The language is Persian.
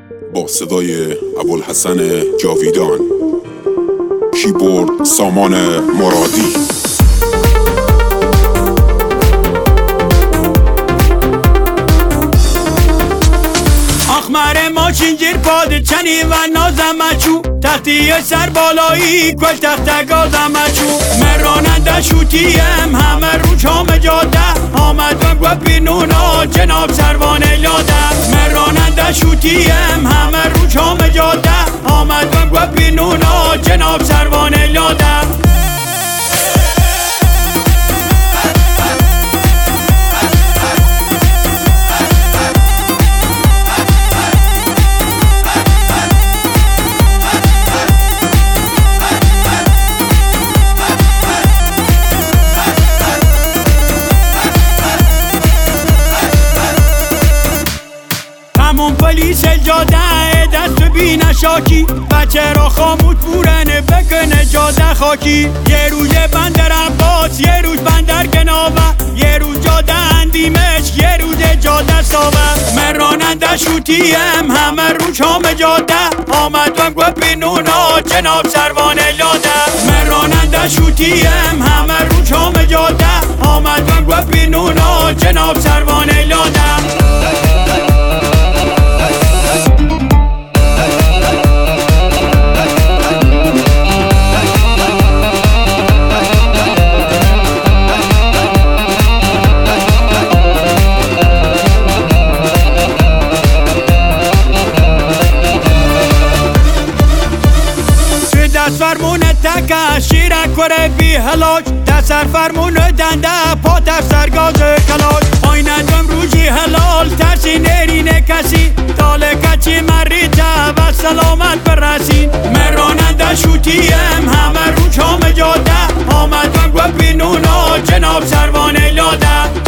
با صدای ابوالحسن جاویدان، کیبورد سامان مرادی. آخمر ماشین گیر پاده چنی و نازمچو تختی سر بالایی کل تخت گازمچو من راننده شوتیم همه رو چام جاده آمدم گوه بینونا جناب سروان لاده من راننده شوتیم همه رو چام جاده آمدم گوه بینونا جناب سروان لاده همون پلیس جاده دست بی نشاکی بچه را خاموش بورنه بکنه جاده خاکی یه روز بندر عباس یه روز بندر گناوه یه روز جاده اندیمش یه روز جاده ساوه من راننده شوتیم همه رو شام جاده آمدم گوه بینونا جناب سروان لاده من راننده شوتیم همه رو شام جاده آمدم گوه بینونا جناب سروان لاده دست فرمونه تکه شیره کره بی هلاک دست سر فرمونه دنده پا در سرگاز کلاش آیندم روزی حلال ترسی نرینه کسی تاله کچی مریده و سلامت برسین من راننده شوتیم همه رو چام جاده آمدم گوه بینونا جناب سروان لاده